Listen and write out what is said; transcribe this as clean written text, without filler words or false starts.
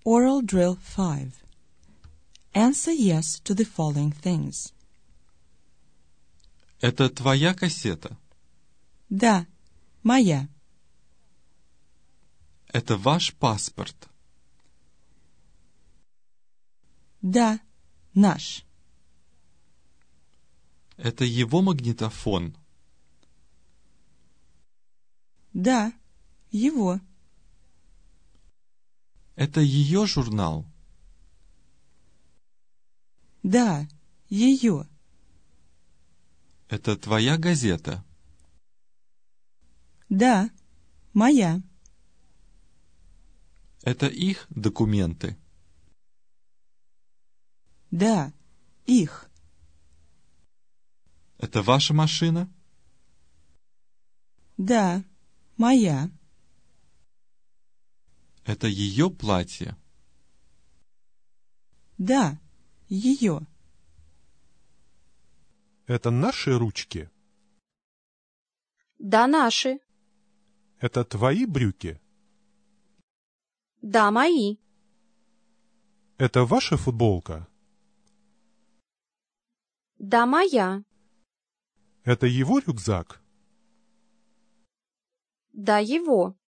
Oral Drill 5. Answer yes to the following things. Это твоя кассета? Да, моя. Это ваш паспорт? Да, наш. Это его магнитофон? Да, его. Это ее журнал? Да, ее. Это твоя газета? Да, моя. Это их документы? Да, их. Это ваша машина? Да, моя. Это ее платье? Да, ее. Это наши ручки? Да, наши. Это твои брюки? Да, мои. Это ваша футболка? Да, моя. Это его рюкзак? Да, его.